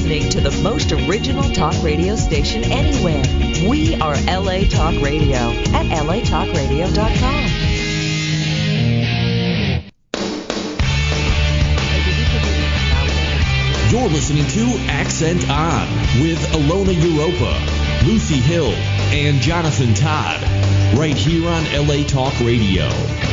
listening to the most original talk radio station anywhere. We are LA Talk Radio at latalkradio.com. You're listening to Accent On with Ilona Europa, Lucy Hill, and Jonathan Todd, right here on LA Talk Radio.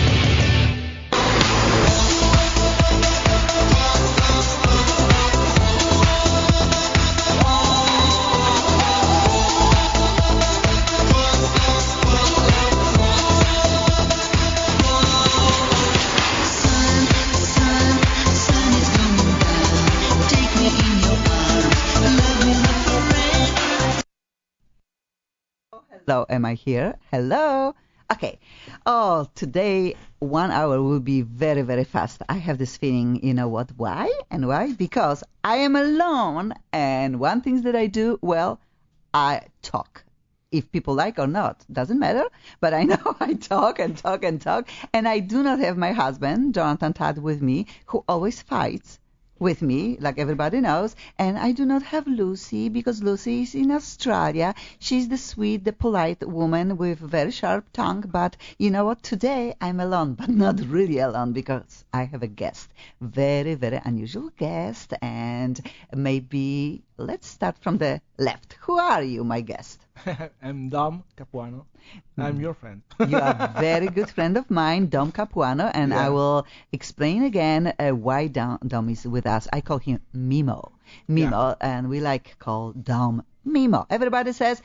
Hello, am I here? Hello. Okay. Oh, today 1 hour will be very, very fast. I have this feeling, you know what? Why? And why? Because I am alone, and one thing that I do, well, I talk. If people like or not, doesn't matter. But I know I talk and talk and talk, and I do not have my husband, Jonathan Todd, with me, who always fights with me, like everybody knows, and I do not have Lucy because Lucy is in Australia. She's the sweet, the polite woman with very sharp tongue, but you know what? Today I'm alone, but not really alone because I have a guest, very, very unusual guest, and maybe let's start from the left. Who are you, my guest? I'm Dom Capuano. I'm your friend. You are a very good friend of mine, Dom Capuano, and Yeah. I will explain again why Dom is with us. I call him Mimo. Mimo, and we like call Dom Mimo. Everybody says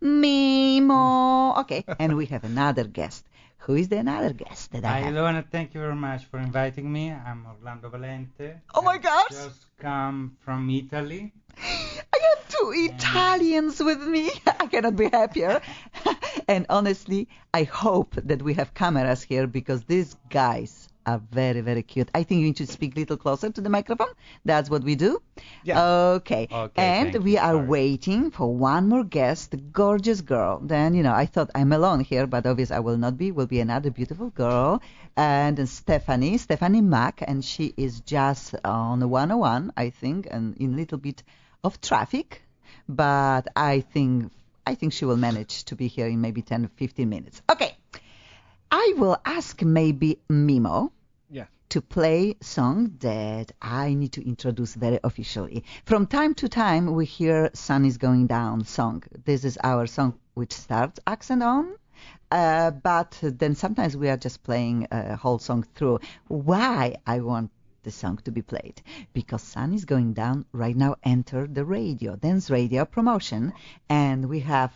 Mimo. Okay, and we have another guest. Who is the another guest that I Hi, have? Ilona, thank you very much for inviting me. I'm Orlando Valente. Oh my I gosh! just come from Italy. I have two Italians with me. I cannot be happier. And honestly, I hope that we have cameras here because these guys are very, very cute. I think you need to speak a little closer to the microphone. That's what we do. Yeah. Okay. Okay, And thank we you. are Sorry. waiting for one more guest, the gorgeous girl. Then, I thought I'm alone here, but obviously I will not be. Will be another beautiful girl. And Stephanie Mack, and she is just on the 101, I think, and in a little bit of traffic. But I think she will manage to be here in maybe 10 or 15 minutes. Okay. I will ask maybe Mimo Yeah. to play song that I need to introduce very officially. From time to time, we hear Sun is Going Down song. This is our song which starts accent on, but then sometimes we are just playing a whole song through. Why I want the song to be played? Because Sun is Going Down right now enter the radio, dance radio promotion, and we have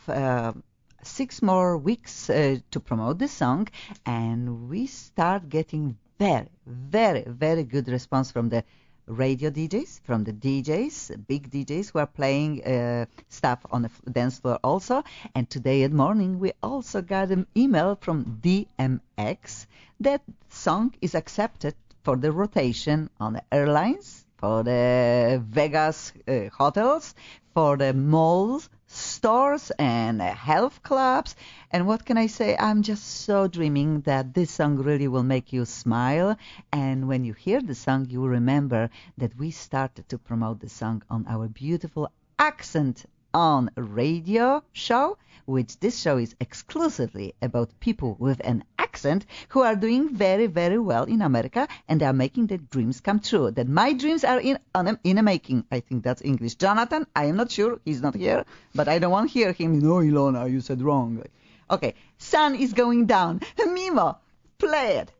6 more weeks to promote the song, and we start getting very, very, very good response from the radio DJs, from the DJs, big DJs who are playing stuff on the dance floor also. And today at morning we also got an email from DMX that song is accepted for the rotation on the airlines, for the Vegas hotels, for the malls, stores, and health clubs. And what can I say? I'm just so dreaming that this song really will make you smile. And when you hear the song, you will remember that we started to promote the song on our beautiful Accent On radio show, which this show is exclusively about people with an accent who are doing very, very well in America, and they are making their dreams come true. That my dreams are in a making. I think that's English. Jonathan, I am not sure. He's not here, but I don't want to hear him. No, Ilona, you said wrong. Okay, Sun is Going Down. Mimo, play it.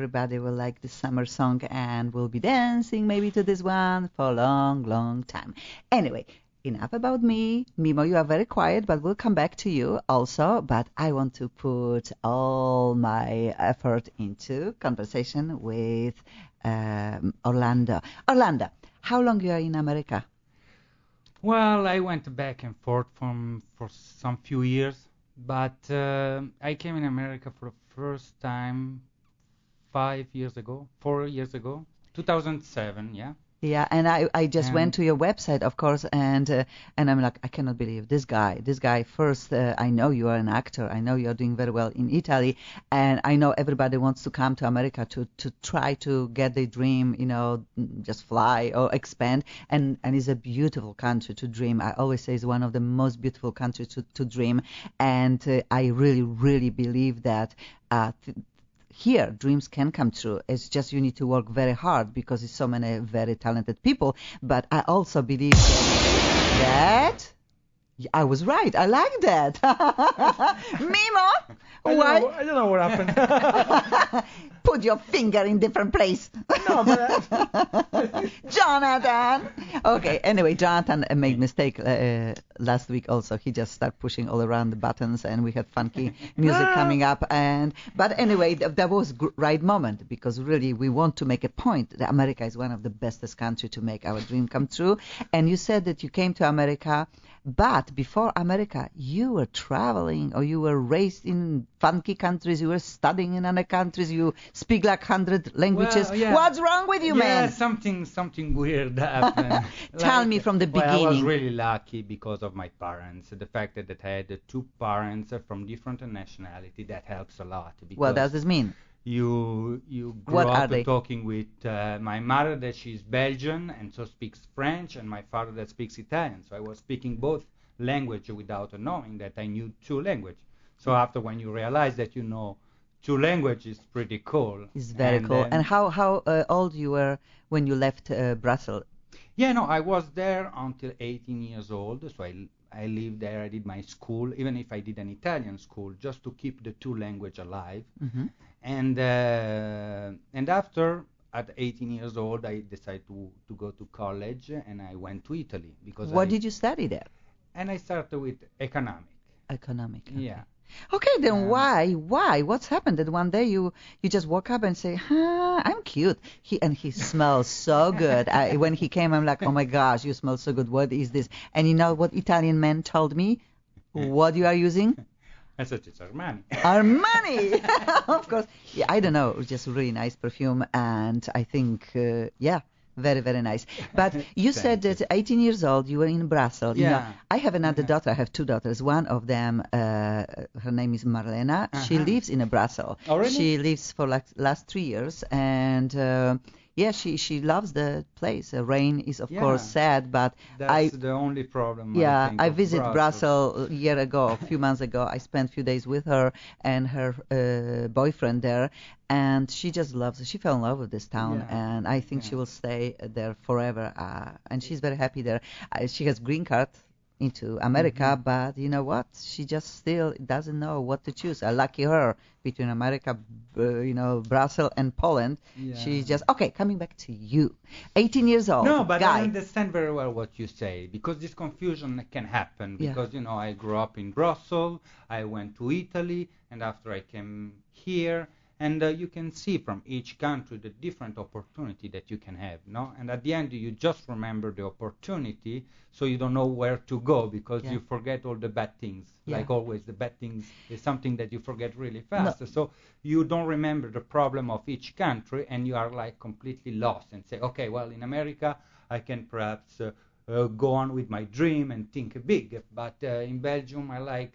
everybody will like this summer song and will be dancing maybe to this one for a long, long time. Anyway, enough about me. Mimo, you are very quiet, but we'll come back to you also. But I want to put all my effort into conversation with Orlando. Orlando, how long you are in America? Well, I went back and forth for some few years, but I came in America for the first time 4 years ago, 2007, yeah. Yeah, and I just went to your website, of course, and I'm like, I cannot believe this guy. First, I know you are an actor. I know you are doing very well in Italy, and I know everybody wants to come to America to try to get their dream, just fly or expand. And it's a beautiful country to dream. I always say it's one of the most beautiful countries to dream, and I really, really believe that. Here, dreams can come true. It's just you need to work very hard because there's so many very talented people. But I also believe that I was right. I like that. Mimo, I don't know what happened. Put your finger in different place. No, but Jonathan. Okay. Anyway, Jonathan made mistake last week. Also, he just started pushing all around the buttons, and we had funky music coming up. But anyway, that was right moment because really we want to make a point that America is one of the bestest country to make our dream come true. And you said that you came to America. But before America, you were traveling or you were raised in funky countries, you were studying in other countries, you speak like 100 languages. Well, yeah. What's wrong with you, man? Yeah, something weird happened. Tell me from the beginning. Well, I was really lucky because of my parents. The fact that I had two parents from different nationality, that helps a lot. What does this mean? You grew up talking with my mother that she's Belgian and so speaks French, and my father that speaks Italian. So I was speaking both language without knowing that I knew two languages. So after when you realize that you know two languages, pretty cool. It's very cool. And how old you were when you left Brussels? Yeah, no, I was there until 18 years old. So I lived there. I did my school, even if I did an Italian school, just to keep the two language alive. Mm-hmm. And after, at 18 years old, I decided to go to college, and I went to Italy because. What did you study there? And I started with economic. Economic. Okay. Yeah. Okay, then why? What's happened that one day you just woke up and say, I'm cute. He smells so good. When he came, I'm like, oh my gosh, you smell so good. What is this? And you know what Italian man told me? What you are using? I said it's Armani. Armani, of course. Yeah, I don't know. It was just a really nice perfume, and I think, very, very nice. But you said that 18 years old, you were in Brussels. Yeah. You know, I have another daughter. I have two daughters. One of them, her name is Marlena. She lives in Brussels. Oh, really? She lives for like last 3 years, and she loves the place. Rain is of course sad, but that's the only problem. Yeah, I visited Brussels a year ago, a few months ago. I spent a few days with her and her boyfriend there, and she just loves it. She fell in love with this town, and I think she will stay there forever. And she's very happy there. She has green card into America, but you know what? She just still doesn't know what to choose. Lucky her, between America, Brussels and Poland. Yeah. She just coming back to you, 18 years old. No, but guy. I understand very well what you say, because this confusion can happen. Because I grew up in Brussels, I went to Italy, and after I came here. And you can see from each country the different opportunity that you can have, no? And at the end, you just remember the opportunity, so you don't know where to go because you forget all the bad things. Yeah. Like always, the bad things is something that you forget really fast. No. So you don't remember the problem of each country, and you are like completely lost and say, okay, well, in America, I can perhaps go on with my dream and think big. But in Belgium, I like...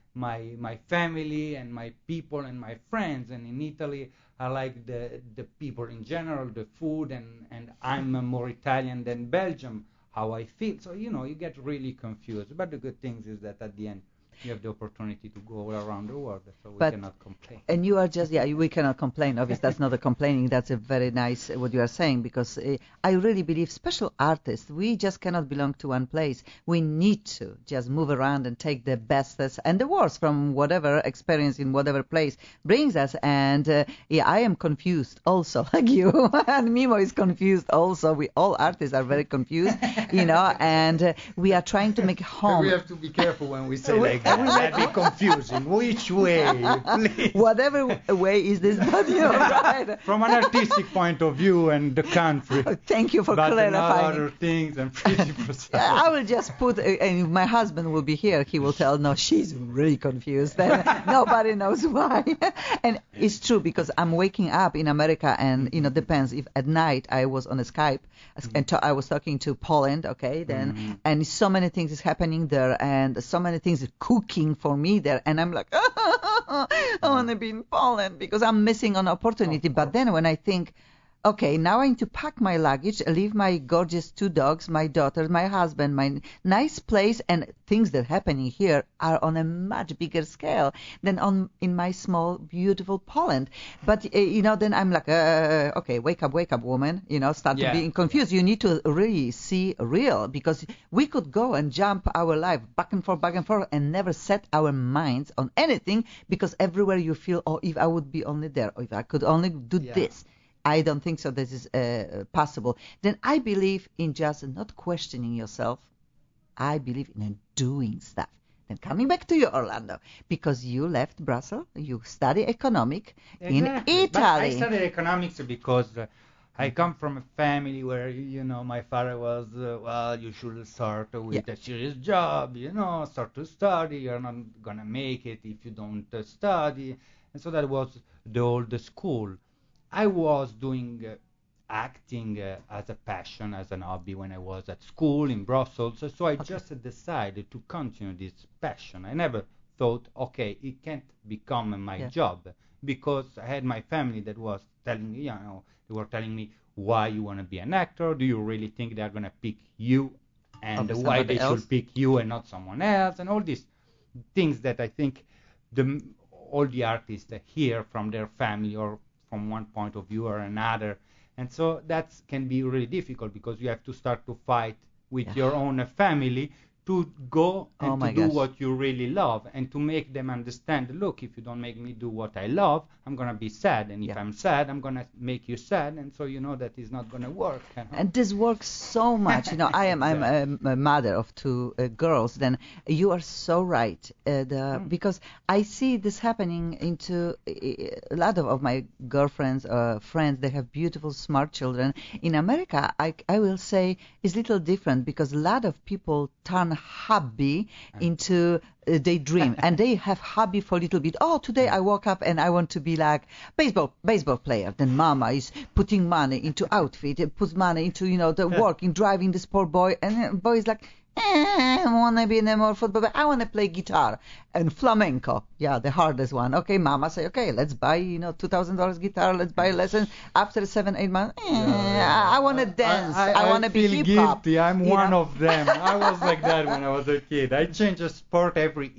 my family and my people and my friends, and in Italy I like the people in general, the food, and I'm more Italian than Belgium, how I feel. So you get really confused. But the good thing is that at the end you have the opportunity to go all around the world, so we But- cannot complain. And you are just, we cannot complain. Obviously, that's not a complaining. That's a very nice what you are saying, because I really believe special artists, we just cannot belong to one place. We need to just move around and take the best and the worst from whatever experience in whatever place brings us. And I am confused also, like you. And Mimo is confused also. We all artists are very confused, and we are trying to make home. We have to be careful when we say like that. That'd be confusing. Which way, please? Whatever way is this, but you're right. From an artistic point of view and the country. Thank you for but clarifying. But other things and pretty precise. I will just put, and my husband will be here. He will tell, no, she's really confused. And nobody knows why. And it's true, because I'm waking up in America, and depends if at night I was on a Skype and I was talking to Poland, okay, then and so many things is happening there, and so many things is cooking for me there, and I'm like, I want to be in Poland because I'm missing an opportunity. But then when I think, okay, now I need to pack my luggage, leave my gorgeous 2 dogs, my daughter, my husband, my nice place, and things that are happening here are on a much bigger scale than in my small, beautiful Poland. But, then I'm like, okay, wake up, woman, start to being confused. You need to really see real, because we could go and jump our life back and forth and never set our minds on anything, because everywhere you feel, oh, if I would be only there, or if I could only do this. I don't think so this is possible. Then I believe in just not questioning yourself. I believe in doing stuff. Then coming back to you, Orlando, because you left Brussels, you study economic in Italy. But I studied economics because I come from a family where, my father was, you should start with a serious job, start to study. You're not going to make it if you don't study. And so that was the old school. I was doing acting as a passion, as an hobby when I was at school in Brussels. So I just decided to continue this passion. I never thought, okay, it can't become my job, because I had my family that was telling me, they were telling me, why you want to be an actor? Do you really think they're going to pick you? And why they should pick you and not someone else? And all these things that I think all the artists hear from their family or from one point of view or another. And so that can be really difficult, because you have to start to fight with your own family to go and to do what you really love, and to make them understand, look, if you don't make me do what I love, I'm going to be sad. And if I'm sad, I'm going to make you sad. And so that is not going to work. And this works so much. I'm a mother of 2 girls. Then you are so right. Because I see this happening into a lot of my girlfriends, friends. They have beautiful, smart children. In America, I will say is little different, because a lot of people turn hobby into they dream, and they have hobby for a little bit. Oh, today I woke up and I want to be like baseball player. Then mama is putting money into outfit, puts money into the work in driving this poor boy, and the boy is like, I want to be no more football, but I want to play guitar and flamenco. Yeah, the hardest one. Okay, mama say, okay, let's buy $2,000 guitar. Let's buy lessons. After 7-8 months, I want to dance. I want to be hip hop. Guilty. I'm one of them. I was like that when I was a kid. I changed a sport every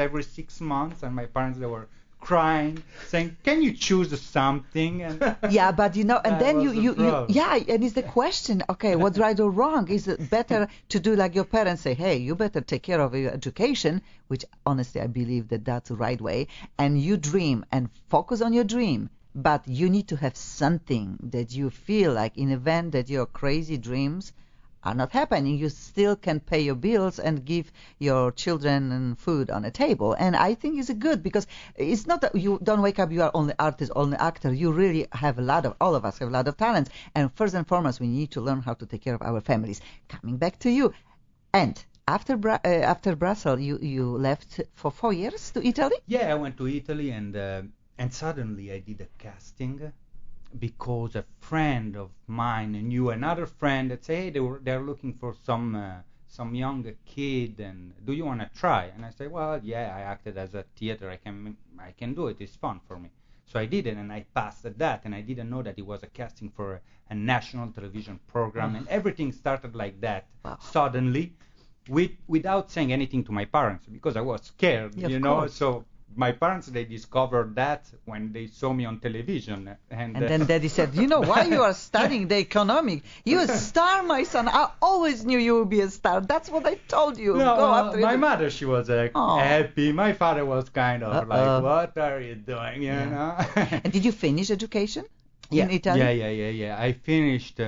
6 months, and my parents, they were crying, saying, can you choose something? And yeah, but and then you and it's the question, okay, what's right or wrong? Is it better to do like your parents say, hey, you better take care of your education, which honestly I believe that that's the right way, and you dream and focus on your dream, but you need to have something that you feel like in event that your crazy dreams are not happening, you still can pay your bills and give your children food on a table. And I think it's good, because it's not that you don't wake up, you are only artist, only actor. You really have all of us have a lot of talents. And first and foremost, we need to learn how to take care of our families. Coming back to you. And after Brussels, you left for 4 years to Italy? Yeah, I went to Italy, and suddenly I did a casting, because a friend of mine knew another friend that said, hey, they're looking for some young kid, and do you want to try? And I said, well, yeah, I acted as a theater, I can do it, it's fun for me. So I did it, and I passed at that, and I didn't know that it was a casting for a national television program, and everything started like that. Suddenly, without saying anything to my parents because I was scared, Yeah, you of know. course. So my parents, they discovered that when they saw me on television, And then Daddy said, you know, why you are studying the economic? You're a star, my son. I always knew you would be a star. That's what I told you. No, Go after my it. mother, she was Aw. happy. My father was kind of like, Uh-oh. what are you doing, you Yeah. know? And did you finish education yeah, in Italy? Yeah. I finished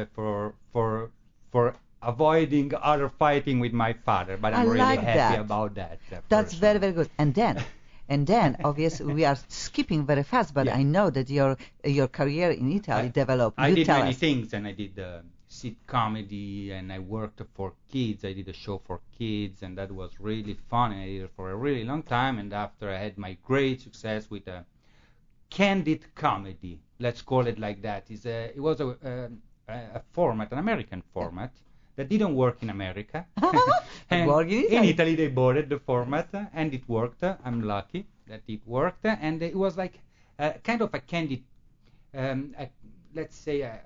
for avoiding other fighting with my father, but I'm I really like happy that. about that. That's for very, sure. very good. And then, obviously, we are skipping very fast, but Yeah. I know that your career in Italy developed. I You did tell many us. things, and I did sit comedy, and I worked for kids. I did a show for kids, and that was really fun. And I did it for a really long time. And after I had my great success with a candid comedy, let's call it like that, it was a format, an American format that didn't work in America. And worked in in Italy. Italy they bought it, the format, and it worked. I'm lucky that it worked, and it was like kind of a candid, let's say a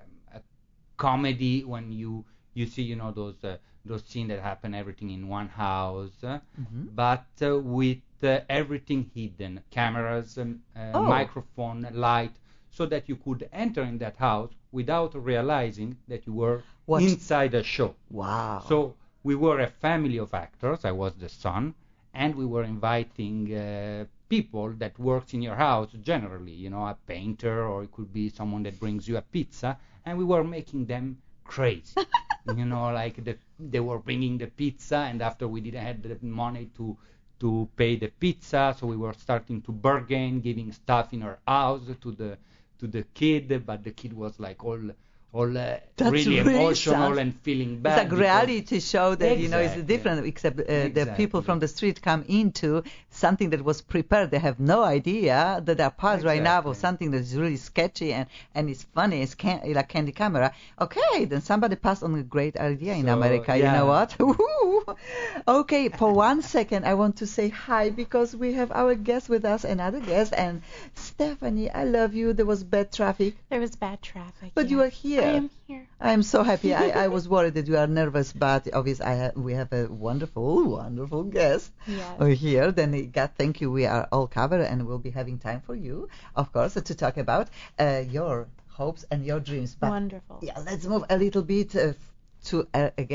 comedy when you see, you know, those scenes that happen everything in one house, but with everything hidden, cameras, Oh. microphone, light, so that you could enter in that house without realizing that you were What? inside a show. Wow. So we were a family of actors. I was the son, and we were inviting people that works in your house generally, you know, a painter, or it could be someone that brings you a pizza, and we were making them crazy. You know, like they were bringing the pizza, and after we didn't have the money to pay the pizza, so we were starting to bargain, giving stuff in our house to the kid, but the kid was like all That's really really emotional sad. and feeling bad. It's a because- reality show that, you know, is Exactly. different, except the people Exactly. from the street come into something that was prepared. They have no idea that they're part right now of Exactly. something that is really sketchy and it's funny. It's like candy camera. Okay, then somebody passed on a great idea in So, America. You yeah. know what? Woohoo! Okay, for 1 second, I want to say hi because we have our guest with us, another guest. And Stephanie, I love you. There was bad traffic. There was bad traffic. But you are here. I am here. I'm so happy. I was worried that you are nervous, but obviously we have a wonderful guest Yes. here. Then, God, thank you. We are all covered, and we'll be having time for you, of course, to talk about your hopes and your dreams. But Wonderful. yeah, let's move a little bit to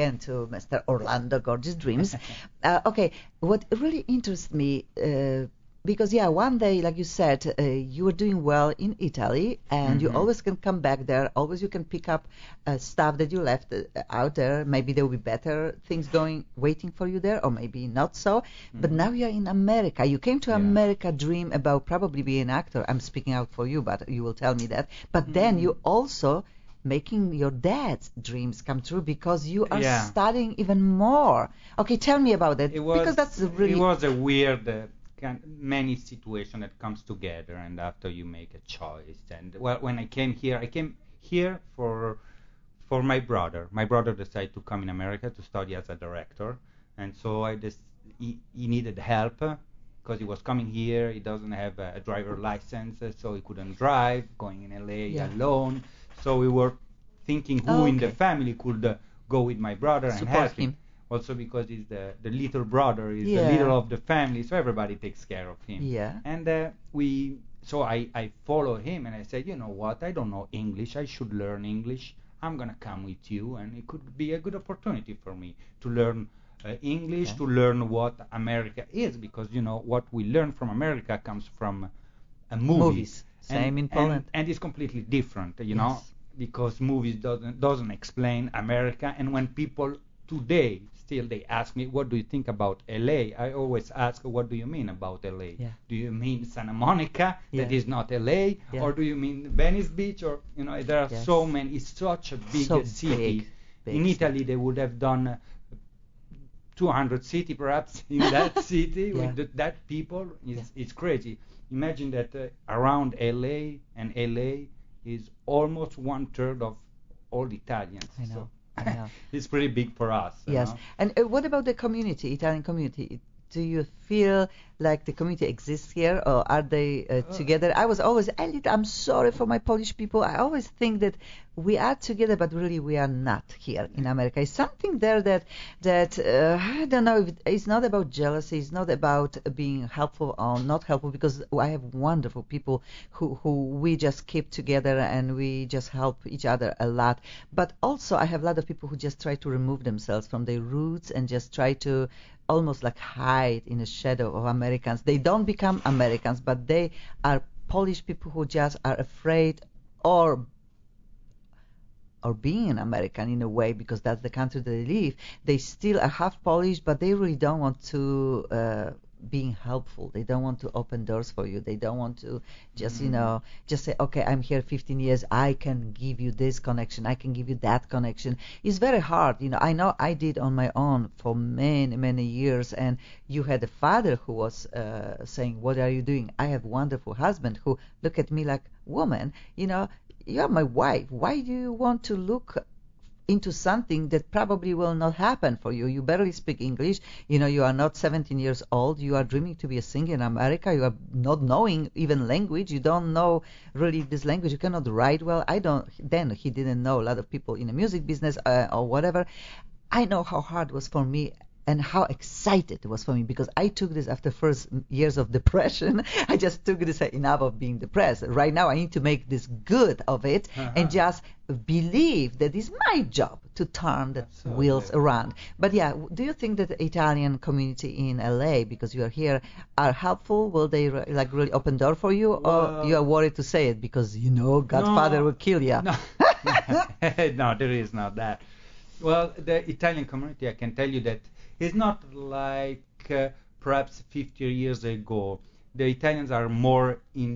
Mr. Orlando Gorgeous Dreams. Okay, what really interests me. Because, one day, like you said, you were doing well in Italy, and you always can come back there. Always you can pick up stuff that you left out there. Maybe there will be better things waiting for you there, or maybe not so. But now you're in America. You came to America dream about probably being an actor. I'm speaking out for you, but you will tell me that. But then you also making your dad's dreams come true because you are studying even more. Okay, tell me about that. Because that's really... It was a weird... many situation that comes together, and after you make a choice. And well, when I came here for my brother. My brother decided to come in America to study as a director, and so he needed help because he was coming here. He doesn't have a driver license, so he couldn't drive, going in LA alone. So we were thinking who in the family could go with my brother and support help him. Also because he's the little brother, he's the Yeah. leader of the family, so everybody takes care of him. Yeah. And I follow him, and I said, you know what, I don't know English, I should learn English. I'm going to come with you, and it could be a good opportunity for me to learn English, to learn what America is, because, you know, what we learn from America comes from movies. Same in Poland. And it's completely different, you know, because movies doesn't explain America. And when people today still they ask me, what do you think about LA? I always ask, what do you mean about LA? Yeah. Do you mean Santa Monica that Yeah. is not LA? Yeah. Or do you mean Venice Beach? Or, you know, there are Yes. so many, it's such a big So city. big In city. Italy they would have done 200 city perhaps in that city Yeah. with that people. It's crazy. Imagine that around LA, and LA is almost 1/3 of all Italians. I know. So I know. it's pretty big for us. you Yes. know? And what about the community, Italian community? Do you feel like the community exists here, or are they together? I was always, I'm sorry for my Polish people. I always think that we are together, but really we are not here in America. It's something there that I don't know. If it's not about jealousy. It's not about being helpful or not helpful, because I have wonderful people who we just keep together and we just help each other a lot. But also I have a lot of people who just try to remove themselves from their roots and just try to almost like hide in the shadow of Americans. They don't become Americans, but they are Polish people who just are afraid or being an American in a way, because that's the country they live. They still are half Polish, but they really don't want to being helpful. They don't want to open doors for you. They don't want to just, just say, okay, I'm here 15 years. I can give you this connection. I can give you that connection. It's very hard. I know I did on my own for many, many years. And you had a father who was saying, what are you doing? I have a wonderful husband who look at me like, woman, you're my wife. Why do you want to look into something that probably will not happen for you? You barely speak English. You are not 17 years old. You are dreaming to be a singer in America. You are not knowing even language. You don't know really this language. You cannot write well. Then he didn't know a lot of people in the music business or whatever. I know how hard it was for me and how excited it was for me, because I took this after first years of depression. I just took this enough of being depressed. Right now I need to make this good of it and just believe that it's my job to turn the wheels around. But yeah, do you think that the Italian community in LA, because you are here, are helpful? Will they really open door for you, or you are worried to say it because Godfather will kill you? No, no, there is not that. Well, the Italian community, I can tell you that it's not like perhaps 50 years ago. The Italians are more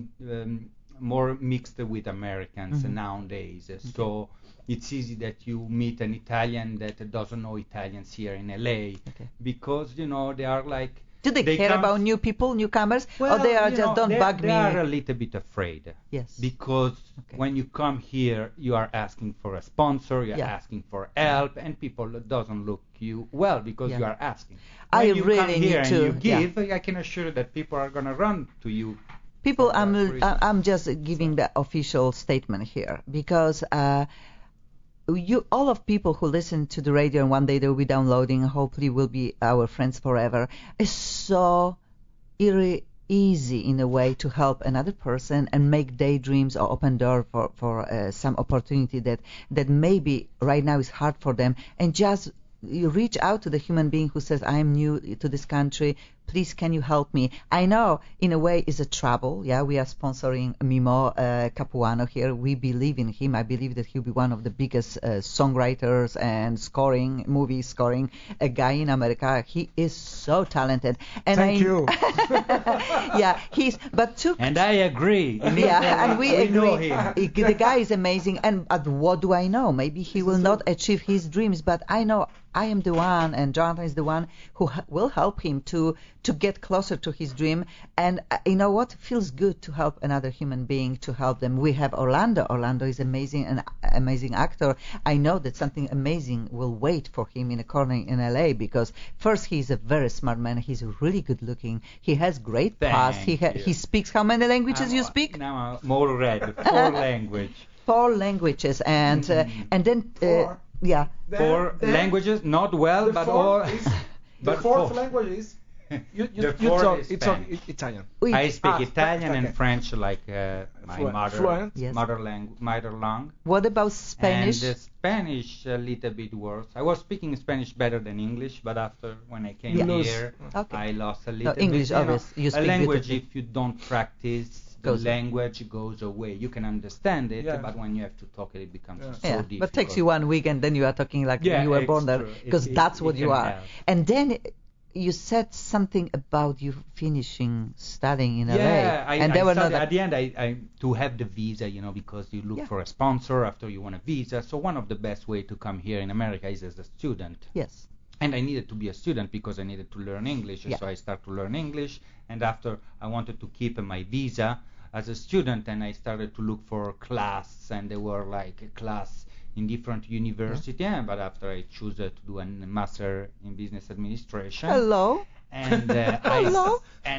mixed with Americans nowadays. Okay. So it's easy that you meet an Italian that doesn't know Italians here in LA, because they are like. Do they care about new people, newcomers, or they are just don't bug me? They are a little bit afraid. Yes. Because when you come here, you are asking for a sponsor, you are asking for help, and people doesn't look you well because you are asking. When you come here and you give, I can assure you that people are going to run to you. People, I'm just giving the official statement here, because all of people who listen to the radio and one day they will be downloading, hopefully will be our friends forever, is so easy in a way to help another person and make daydreams or open door for some opportunity that maybe right now is hard for them, and just you reach out to the human being who says, I am new to this country, please can you help me? I know in a way it's a trouble. We are sponsoring Mimo Capuano here. We believe in him. I believe that he'll be one of the biggest songwriters and movie scoring guy in America. He is so talented. And Thank you. And I agree. And we agree. Know him. The guy is amazing. And what do I know? Maybe he will not achieve his dreams, but I know I am the one, and Jonathan is the one who will help him to get closer to his dream. And you know what? It feels good to help another human being, to help them. We have Orlando. Orlando is amazing, an amazing actor. I know that something amazing will wait for him in a corner in LA, because first he's a very smart man. He's really good looking. He has great past. He speaks how many languages you speak? Now more red. 4 languages. 4 languages, and then. 4. Yeah. Four languages, not well, but all. The fourth language is you talk Italian. I speak Italian and French like my mother tongue. What about Spanish? And Spanish a little bit worse. I was speaking Spanish better than English, but after when I came here, I lost a little English, bit. Obviously, you speak a language, beautifully. if you don't practice, the language goes away. You can understand it, but when you have to talk it becomes so difficult. But it takes you 1 week and then you are talking like you were born there, because that's what you are. Help. And then you said something about you finishing studying in LA. And they were not at the end. I to have the visa, because you look for a sponsor after you want a visa. So one of the best way to come here in America is as a student. Yes. And I needed to be a student because I needed to learn English. So I started to learn English, and after I wanted to keep my visa as a student, and I started to look for class, and there were like a class in different university, but after I chose to do a master in business administration. Hello. And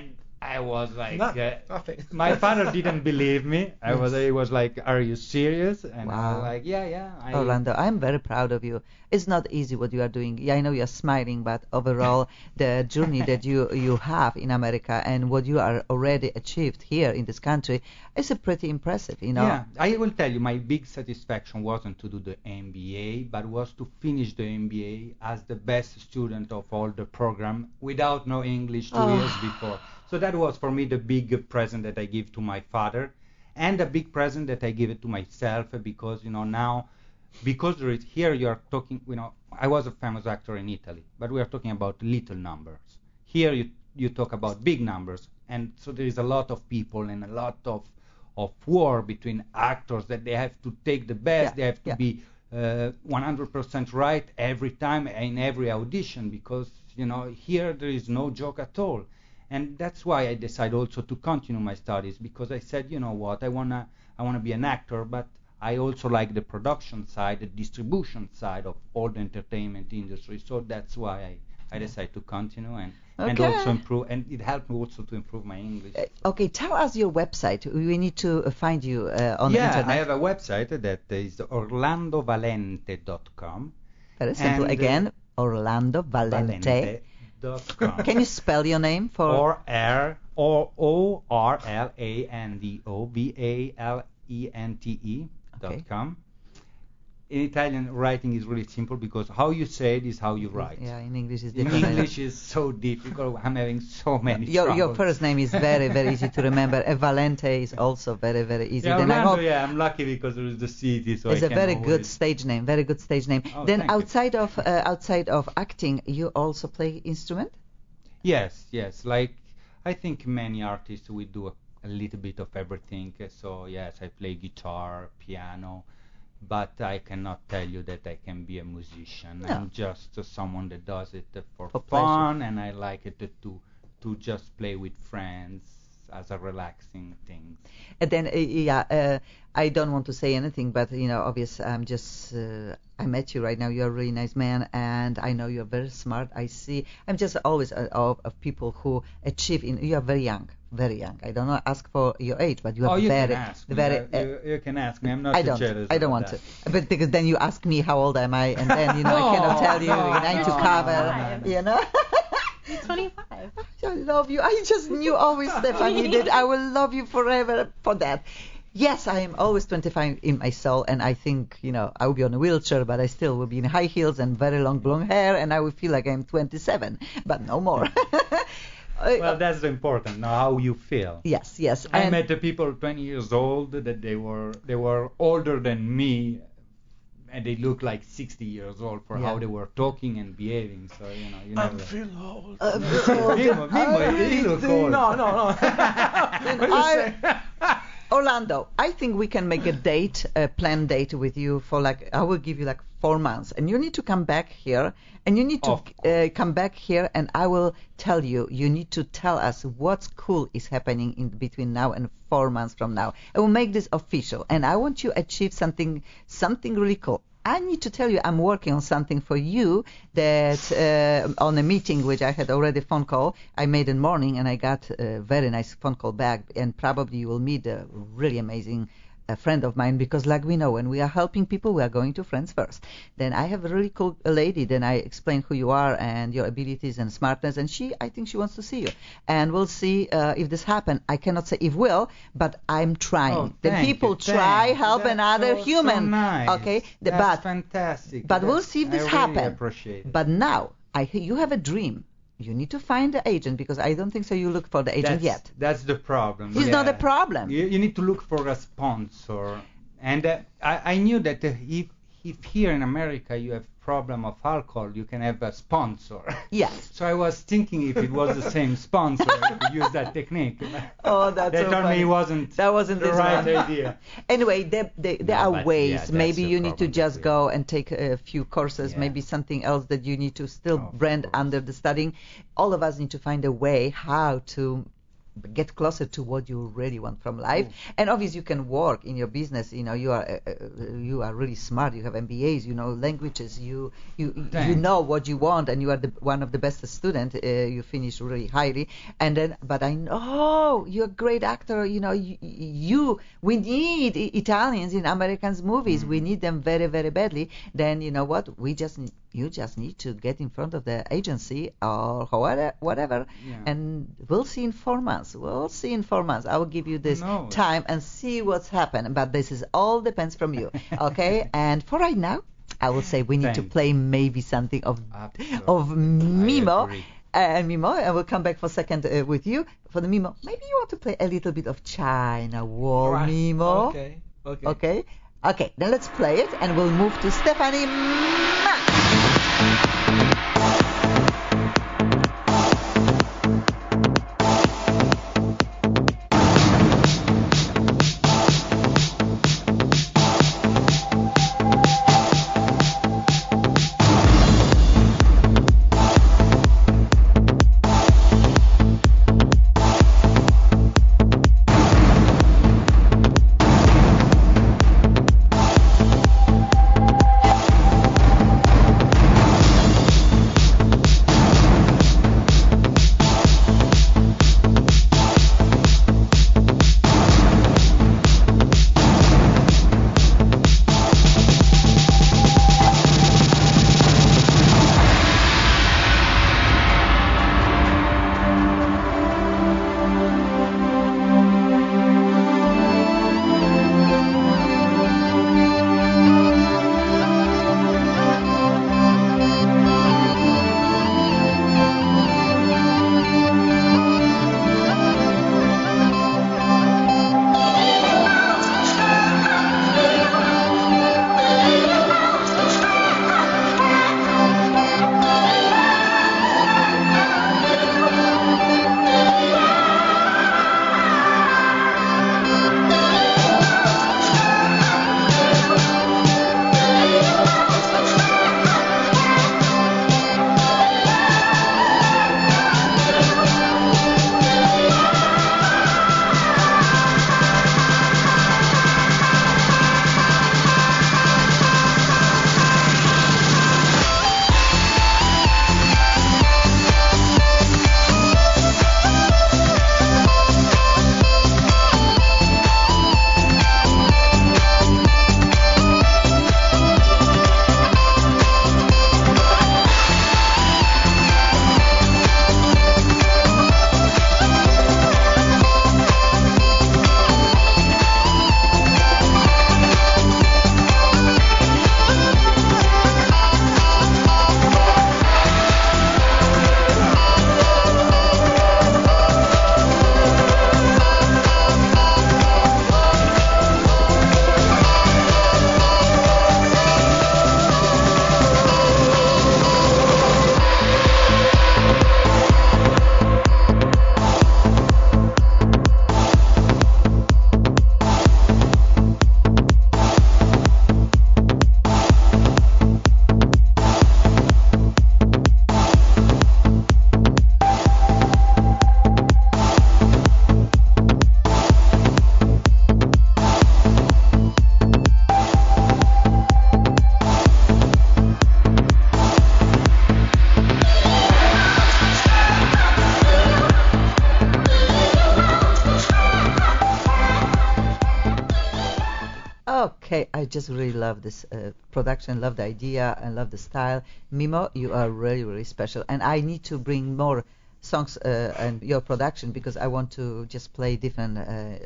I was like, nothing. My father didn't believe me. He was like, "Are you serious?" And I was Wow. like, "Yeah." Orlando, I'm very proud of you. It's not easy what you are doing. Yeah, I know you're smiling, but overall, the journey that you have in America and what you are already achieved here in this country is pretty impressive, you know. Yeah, I will tell you, my big satisfaction wasn't to do the MBA, but was to finish the MBA as the best student of all the program without no English 2 years before. So that was for me the big present that I give to my father, and a big present that I give it to myself, because now, because here you are talking, I was a famous actor in Italy, but we are talking about little numbers. Here you talk about big numbers, and so there is a lot of people and a lot of war between actors that they have to take the best, they have to be 100% right every time in every audition, because here there is no joke at all. And that's why I decided also to continue my studies, because I said, you know what, I wanna be an actor, but I also like the production side, the distribution side of all the entertainment industry. So that's why I decided to continue and also improve, and it helped me also to improve my English. Okay, tell us your website. We need to find you on the internet. Yeah, I have a website that is orlandovalente.com. Very simple. Again, Orlando Valente. Can you spell your name for? ORLANDOVALENTE.com. In Italian, writing is really simple because how you say it is how you write. Yeah, in English is different. In English is so difficult. I'm having so many Your first name is very, very easy to remember. Valente is also very, very easy. Yeah, Orlando, I'm lucky because there is the city, so it's a very good stage name. Very good stage name. Oh, then outside of acting, you also play instrument? Yes. Like I think many artists we do a little bit of everything. So yes, I play guitar, piano, but I cannot tell you that I can be a musician. No. I'm just someone that does it for fun, pleasure. And I like it to just play with friends as a relaxing thing. And then I don't want to say anything, but obviously I'm just I met you right now. You're a really nice man, and I know you're very smart. I'm just always of people who achieve. You are very young. Very young. I don't ask for your age, but you are you very, can ask me. very. You can ask me. I'm not jealous. I don't want to, but because then you ask me how old am I, and then I cannot tell you. And I need to cover. You're 25. I love you. I just knew always, Stephanie, that I will love you forever for that. Yes, I am always 25 in my soul, and I think, I will be on a wheelchair, but I still will be in high heels and very long blonde hair, and I will feel like I'm 27, but no more. Well, that's important. Now, how you feel. Yes. I met the people 20 years old that they were older than me, and they look like 60 years old for how they were talking and behaving. So you I'm feeling old. Mimo, you look old. No. Orlando, I think we can make a planned date with you for I will give you 4 months, and you need to come back here, and you need to come back here, and I will tell you. You need to tell us what's cool is happening in between now and 4 months from now. I will make this official, and I want you to achieve something really cool. I need to tell you I'm working on something for you that on a meeting which I had already phone call I made in the morning, and I got a very nice phone call back, and probably you will meet a really amazing friend of mine, because like we know, when we are helping people, we are going to friends first. Then I have a really cool lady, then I explain who you are and your abilities and smartness, and I think she wants to see you, and we'll see if this happen. I cannot say if will, but I'm trying. The people try help another human. So nice. Okay, that's fantastic. But we'll see if this happen. Really appreciate it. But now you have a dream. You need to find the agent, because I don't think so you look for the agent yet. That's the problem. It's not a problem. You need to look for a sponsor. And I knew that if here in America you have problem of alcohol, you can have a sponsor. Yes. So I was thinking if it was the same sponsor, I could use that technique. Oh, that's they so told funny. me that wasn't the this right one. idea. Anyway, there are ways. Maybe you need to just go and take a few courses, maybe something else that you need to still brand under the studying. All of us need to find a way how to get closer to what you really want from life. And obviously you can work in your business. You are really smart. You have MBAs. You know languages. You know what you want, and you are one of the best students. You finish really highly. And then, but I know you're a great actor. You know, we need Italians in Americans movies. We need them very, very badly. Then you know what? You just need to get in front of the agency or whatever, and we'll see in 4 months. I will give you this time and see what's happened. But this is all depends from you, okay? And for right now, I will say we need to play maybe something of Mimo. Mimo, I will come back for a second with you. For the Mimo, maybe you want to play a little bit of China Wall, right. Mimo. Okay, then let's play it, and we'll move to Stephanie Mack. Okay, I just really love this production, love the idea, and love the style. Mimo, you are really, really special. And I need to bring more songs and your production because I want to just play different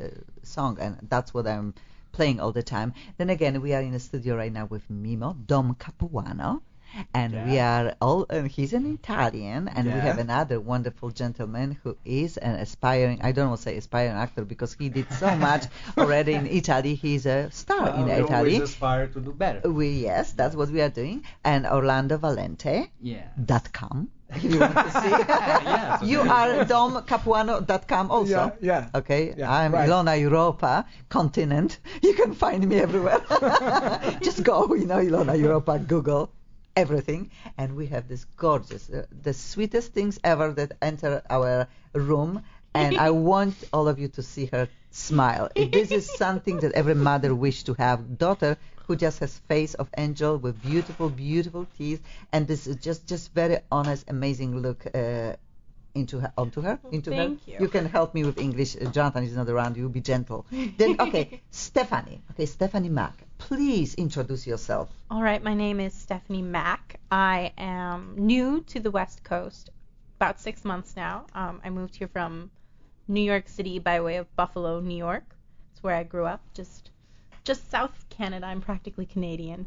song, and that's what I'm playing all the time. Then again, we are in the studio right now with Mimo, Dom Capuano. And we are all, he's an Italian, and we have another wonderful gentleman who is an aspiring, I don't want to say aspiring actor because he did so much already in Italy. He's a star in Italy. We always aspire to do better. Yes, that's what we are doing. And Orlando Valente, .com. If you want to see. You are domcapuano.com also. Yeah. Okay. Yeah, I'm Ilona Europa, continent. You can find me everywhere. Just go, Ilona Europa, Google. Everything, and we have this gorgeous, the sweetest things ever that enter our room. And I want all of you to see her smile. This is something that every mother wishes to have. Daughter who just has face of angel with beautiful, beautiful teeth, and this is just very honest, amazing look onto her. Thank you. You can help me with English. Jonathan is not around. You be gentle. Then okay, Stephanie. Okay, Stephanie Mack. Please introduce yourself. All right, my name is Stephanie Mack. I am new to the West Coast, about 6 months now. I moved here from New York City by way of Buffalo, New York. It's where I grew up, just south of Canada. I'm practically Canadian.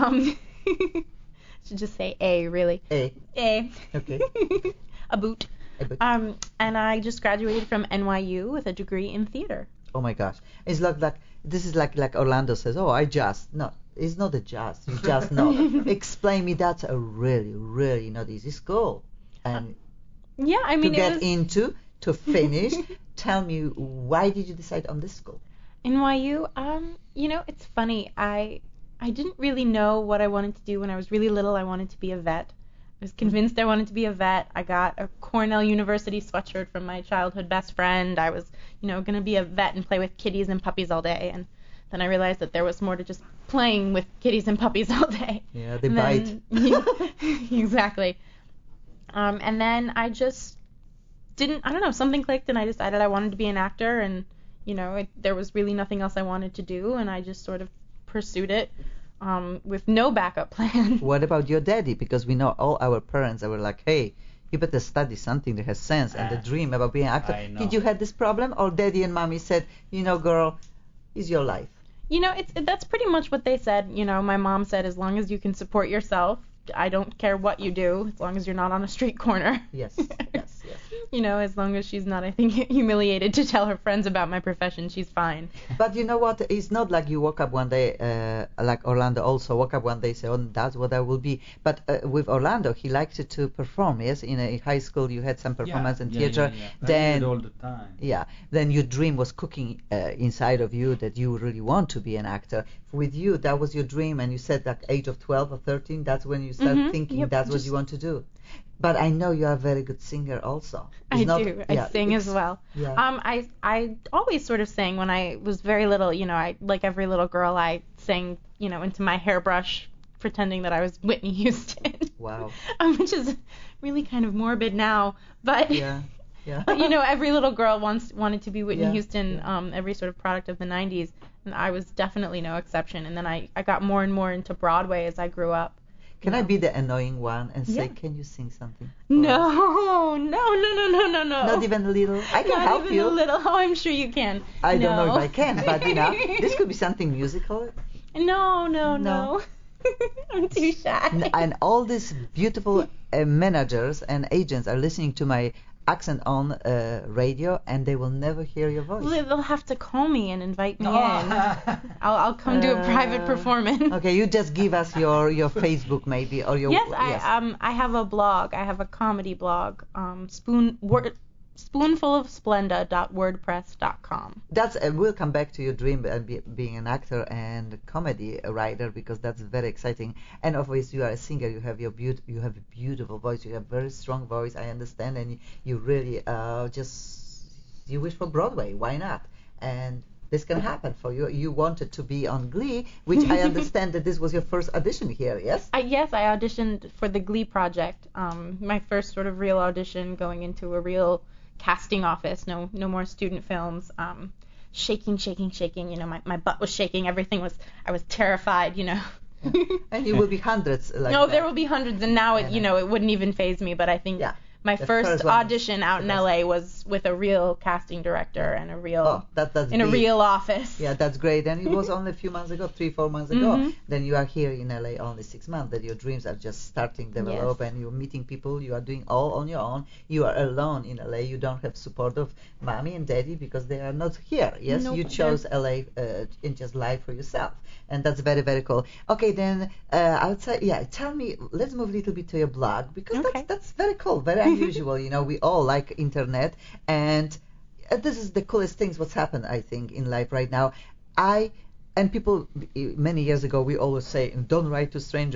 Should just say A, really. A. Okay. A boot. And I just graduated from NYU with a degree in theater. Oh my gosh, it's like this is like Orlando says. Oh, no, it's not a just. You just know. Explain me. That's a really, really not easy school. And yeah, I mean, to get into, to finish. Tell me, why did you decide on this school? NYU. It's funny. I didn't really know what I wanted to do when I was really little. I wanted to be a vet. I was convinced I wanted to be a vet. I got a Cornell University sweatshirt from my childhood best friend. I was, going to be a vet and play with kitties and puppies all day. And then I realized that there was more to just playing with kitties and puppies all day. Yeah, they bite. Yeah, exactly. And then I just something clicked and I decided I wanted to be an actor. And, there was really nothing else I wanted to do. And I just sort of pursued it. With no backup plan. What about your daddy? Because we know all our parents were like, hey, you better study something that has sense and the dream about being an actor. Did you have this problem? Or daddy and mommy said, girl, it's your life? That's pretty much what they said. My mom said, as long as you can support yourself, I don't care what you do, as long as you're not on a street corner. Yes. As long as she's not, I think, humiliated to tell her friends about my profession, she's fine. But you know what? It's not like you woke up one day, like Orlando also woke up one day and say, oh, that's what I will be. But with Orlando, he liked to perform, yes? In high school, you had some performance in theater. Yeah. Then, I did all the time. Yeah. Then your dream was cooking inside of you that you really want to be an actor. With you, that was your dream, and you said like age of 12 or 13, that's when you started thinking that's what you want to do. But I know you are a very good singer also. I do. I sing as well. Yeah. I always sort of sang when I was very little. I like every little girl, I sang, into my hairbrush, pretending that I was Whitney Houston. Wow. Which is really kind of morbid now, but yeah. But, every little girl wanted to be Whitney Houston. Every sort of product of the 90s, and I was definitely no exception. And then I got more and more into Broadway as I grew up. Can I be the annoying one and say, can you sing something? No. Not even a little? I can help you. Not even a little. Oh, I'm sure you can. I don't know if I can, but this could be something musical. No. I'm too shy. And all these beautiful managers and agents are listening to my Accent On radio, and they will never hear your voice. Well, they'll have to call me and invite me in. I'll come do a private performance. Okay, you just give us your Facebook maybe, or your I have a blog. I have a comedy blog. spoonfulofsplenda.wordpress.com. That's we'll come back to your dream and being an actor and comedy writer, because that's very exciting. And obviously you are a singer. You have a beautiful voice. You have very strong voice. I understand, and you really you wish for Broadway. Why not? And this can happen for you. You wanted to be on Glee, which I understand that this was your first audition here, yes? Yes, I auditioned for the Glee project. My first sort of real audition, going into a real casting office. No more student films. Shaking. My butt was shaking. Everything was. I was terrified. And you will be hundreds. There will be hundreds, and now it wouldn't even faze me. But I think my first audition out in LA was with a real casting director and a real in a real office. Yeah, that's great. And it was only a few months ago, 3-4 months ago. Then you are here in LA only 6 months. That your dreams are just starting to develop, and you're meeting people. You are doing all on your own. You are alone in LA. You don't have support of mommy and daddy because they are not here. Yes, you chose LA in just life for yourself, and that's very, very cool. Okay, then outside, tell me. Let's move a little bit to your blog, because that's very cool, very unusual. We all like internet, and this is the coolest things what's happened, I think, in life right now. And people, many years ago, we always say, don't write to strangers.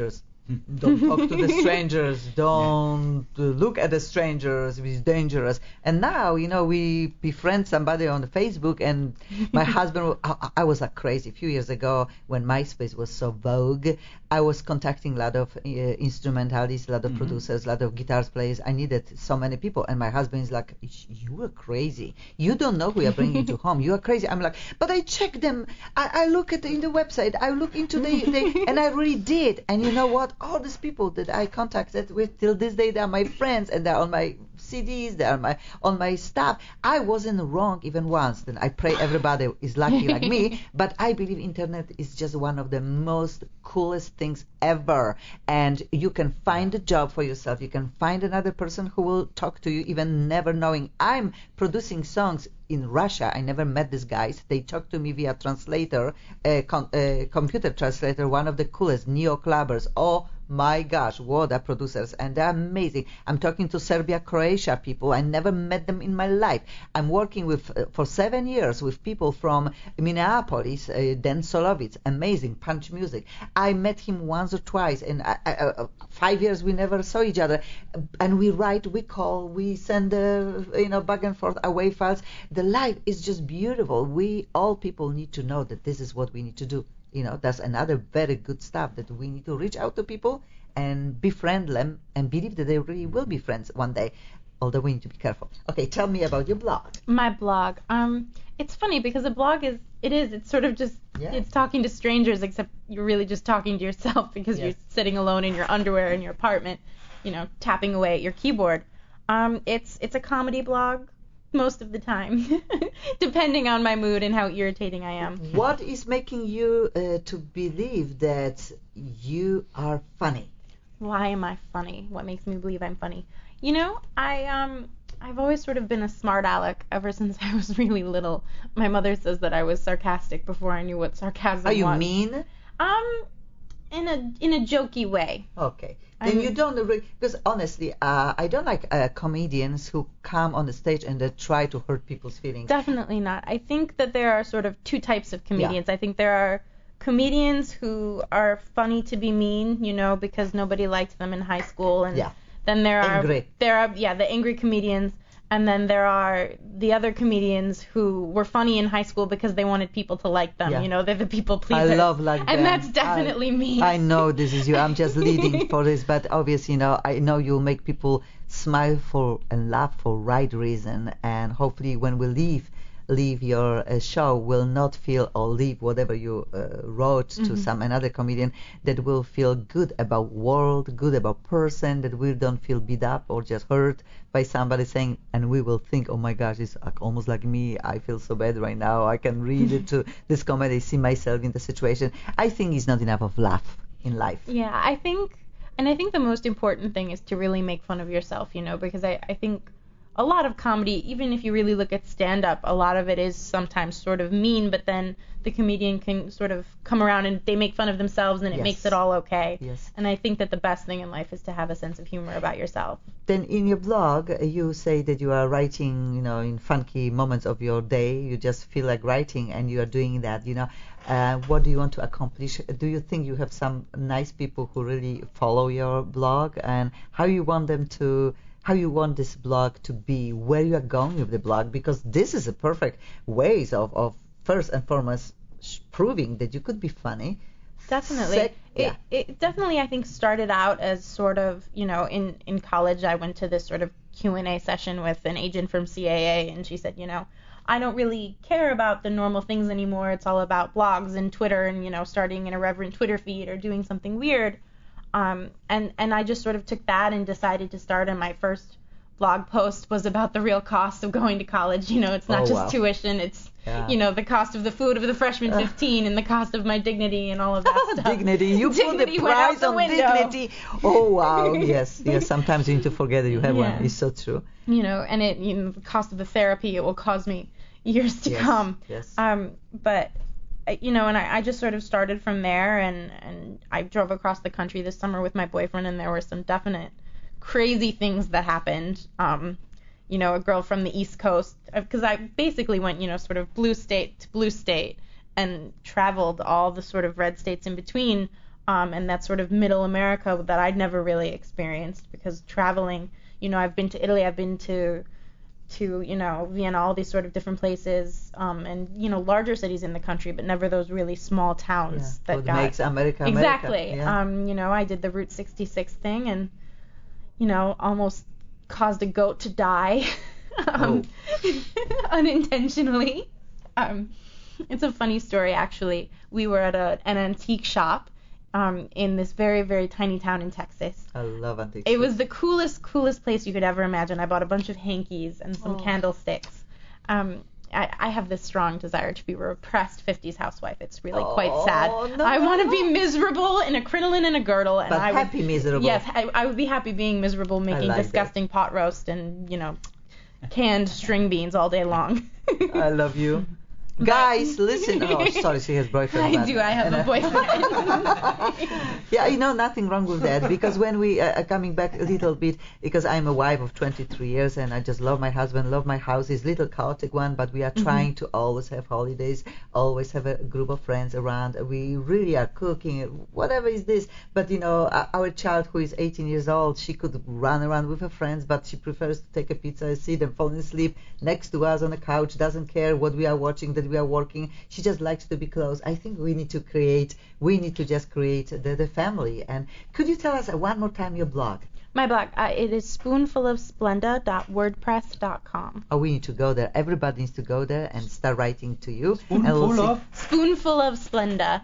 Don't talk to the strangers. Don't look at the strangers. It's dangerous. And now, we befriend somebody on Facebook, and my husband, I was like crazy. A few years ago, when MySpace was so vogue, I was contacting a lot of instrumentalists, a lot of producers, a lot of guitar players. I needed so many people. And my husband is like, you are crazy. You don't know who you're bringing to home. You are crazy. I'm like, but I check them. I look at in the website. I look into and I really did. And you know what? All these people that I contacted with till this day, they are my friends, and they're on my CDs, they are on my stuff. I wasn't wrong even once. Then I pray everybody is lucky like me, but I believe internet is just one of the most coolest things ever. And you can find a job for yourself. You can find another person who will talk to you, even never knowing. I'm producing songs in Russia. I never met these guys. They talk to me via translator, computer translator, one of the coolest neo-clubbers. Oh my gosh, what are producers, and they're amazing. I'm talking to Serbia, Croatia people. I never met them in my life. I'm working with for 7 years with people from Minneapolis, Dan Solovitz, amazing punch music. I met him once or twice, and 5 years we never saw each other. And we write, we call, we send back and forth away files. The life is just beautiful. We all people need to know that this is what we need to do. That's another very good stuff, that we need to reach out to people and befriend them and believe that they really will be friends one day. Although we need to be careful. Okay, tell me about your blog. My blog. It's funny because a blog it's sort of just, it's talking to strangers, except you're really just talking to yourself because you're sitting alone in your underwear in your apartment, tapping away at your keyboard. It's a comedy blog. Most of the time, depending on my mood and how irritating I am. What is making you to believe that you are funny? Why am I funny? What makes me believe I'm funny? I've always sort of been a smart aleck ever since I was really little. My mother says that I was sarcastic before I knew what sarcasm was. Are you mean? In a jokey way. Okay. Then you don't because honestly, I don't like comedians who come on the stage and they try to hurt people's feelings. Definitely not. I think that there are sort of two types of comedians. I think there are comedians who are funny to be mean, because nobody liked them in high school, and then there are the angry comedians. And then there are the other comedians who were funny in high school because they wanted people to like them. They're the people pleasers. I love like that. And that's definitely me. I know this is you. I'm just leading for this, but obviously, I know you'll make people smile for and laugh for right reason. And hopefully, when we leave your show, will not feel, or leave whatever you wrote to some another comedian, that will feel good about world, good about person, that we don't feel beat up or just hurt by somebody saying, and we will think, oh my gosh, it's almost like me. I feel so bad right now. I can read it to this comedy, see myself in the situation. I think it's not enough of laugh in life. Yeah, I think the most important thing is to really make fun of yourself, because I think a lot of comedy, even if you really look at stand-up, a lot of it is sometimes sort of mean, but then the comedian can sort of come around and they make fun of themselves, and it makes it all okay. Yes. And I think that the best thing in life is to have a sense of humor about yourself. Then in your blog, you say that you are writing, in funky moments of your day. You just feel like writing, and you are doing that, What do you want to accomplish? Do you think you have some nice people who really follow your blog, and how you want this blog to be, where you are going with the blog? Because this is a perfect ways of first and foremost proving that you could be funny. Definitely. It definitely, I think, started out as sort of, in college I went to this sort of Q&A session with an agent from CAA, and she said, I don't really care about the normal things anymore. It's all about blogs and Twitter and, starting an irreverent Twitter feed or doing something weird. And I just sort of took that and decided to start, and my first blog post was about the real cost of going to college. It's not just tuition, it's, the cost of the food of the freshman 15 and the cost of my dignity and all of that stuff. Dignity, you dignity put the price the on window. Dignity. Oh, wow, yes, sometimes you need to forget that you have one. It's so true. And the cost of the therapy, it will cause me years to come. Yes. But and I just sort of started from there, and I drove across the country this summer with my boyfriend, and there were some definite crazy things that happened. A girl from the East Coast, because I basically went, sort of blue state to blue state and traveled all the sort of red states in between. and that sort of middle America that I'd never really experienced, because traveling, I've been to Italy, I've been to Vienna, all these sort of different places, and larger cities in the country, but never those really small towns that makes America exactly. Yeah. I did the Route 66 thing, and almost caused a goat to die unintentionally. It's a funny story, actually. We were at an antique shop in this very, very tiny town in Texas. I love antiques. It was the coolest place you could ever imagine. I bought a bunch of hankies and some candlesticks. I have this strong desire to be a repressed 50s housewife. It's really quite sad. No, I want to be miserable in a crinoline and a girdle. And happy miserable. Yes, I would be happy being miserable, making disgusting pot roast and, canned string beans all day long. I love you. Guys, listen. Oh, sorry, she has boyfriend. I do. I have a boyfriend. Yeah, nothing wrong with that, because when we are coming back a little bit, because I'm a wife of 23 years and I just love my husband, love my house. It's a little chaotic one, but we are trying to always have holidays, always have a group of friends around. We really are cooking, whatever is this. But, our child who is 18 years old, she could run around with her friends, but she prefers to take a pizza, see them falling asleep next to us on the couch, doesn't care what we are watching, that we are working. She just likes to be close. I think we need to just create the family. And could you tell us one more time your blog? My blog, it is spoonfulofsplenda.wordpress.com. Oh, we need to go there. Everybody needs to go there and start writing to you. Spoonful of Splenda.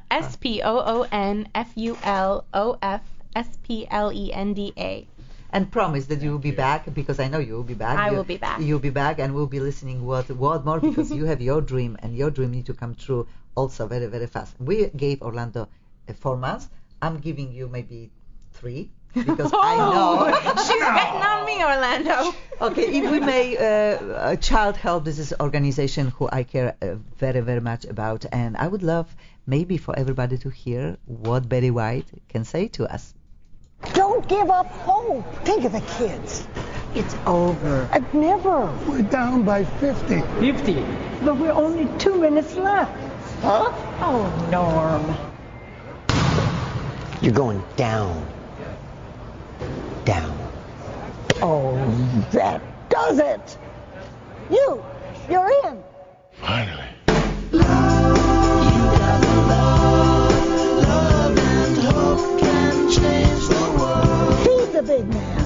SPOONFULOFSPLENDA. And promise that you will be back, because I know you will be back. I will be back. You'll be back, and we'll be listening what more, because you have your dream, and your dream needs to come true also very, very fast. We gave Orlando 4 months. I'm giving you maybe 3, because I know. She's betting on me, Orlando. Okay, if we may, Child Help, this is an organization who I care very, very much about, and I would love maybe for everybody to hear what Betty White can say to us. Don't give up hope. Think of the kids. It's over. Never. We're down by 50. 50? But we're only 2 minutes left. Huh? Oh, Norm. You're going down. Down. Oh, that does it. You're in. Finally. The big man.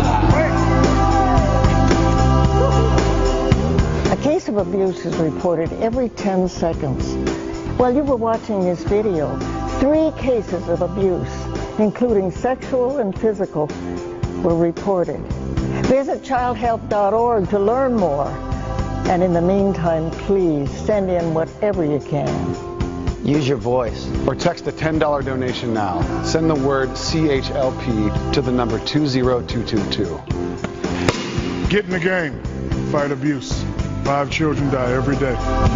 A case of abuse is reported every 10 seconds. While you were watching this video, 3 cases of abuse, including sexual and physical, were reported. Visit childhelp.org to learn more. And in the meantime, please send in whatever you can. Use your voice. Or text a $10 donation now. Send the word CHLP to the number 20222. Get in the game. Fight abuse. 5 children die every day.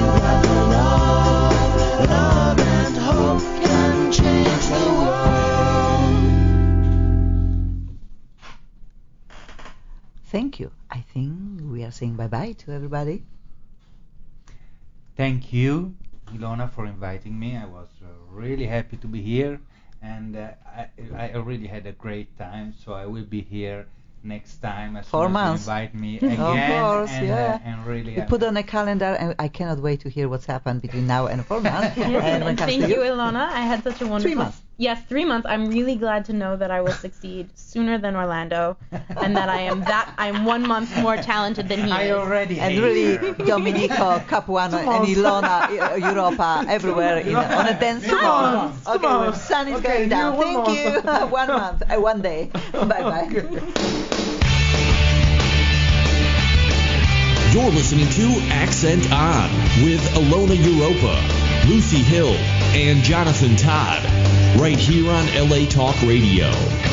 Love and hope can change the world. Thank you. I think we are saying bye-bye to everybody. Thank you, Ilona, for inviting me. I was really happy to be here, and I really had a great time, so I will be here next time as 4 months. You invite me again. Of course, and really we put on a calendar, and I cannot wait to hear what's happened between now and 4 months. And thank you, Ilona. I had such a wonderful 3 months. Yes, 3 months. I'm really glad to know that I will succeed sooner than Orlando, and that I'm 1 month more talented than he is. I already and really, Domenico, Capuano, and Ilona, Europa, everywhere on a dance floor. Okay, well, sun is going down. Thank you. 1 month, 1 day. Bye-bye. You're listening to Accent On with Ilona Europa, Lucy Hill, and Jonathan Todd, right here on LA Talk Radio.